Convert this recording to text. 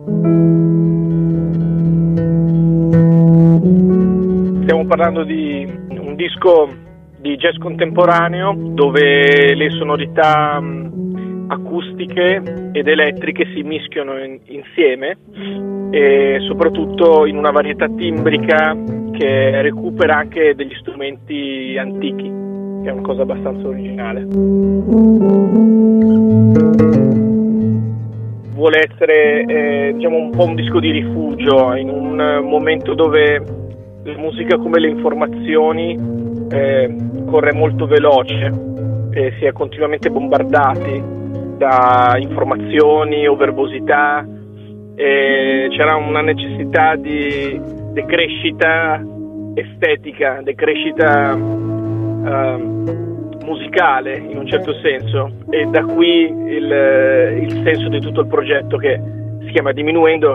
Stiamo parlando di un disco di jazz contemporaneo dove le sonorità acustiche ed elettriche si mischiano insieme e soprattutto in una varietà timbrica che recupera anche degli strumenti antichi, che è una cosa abbastanza originale. Vuole essere diciamo un po' un disco di rifugio in un momento dove la musica, come le informazioni, corre molto veloce e si è continuamente bombardati da informazioni o verbosità, e c'era una necessità di decrescita estetica, decrescita musicale in un certo senso, e da qui il senso di tutto il progetto, che si chiama Diminuendo,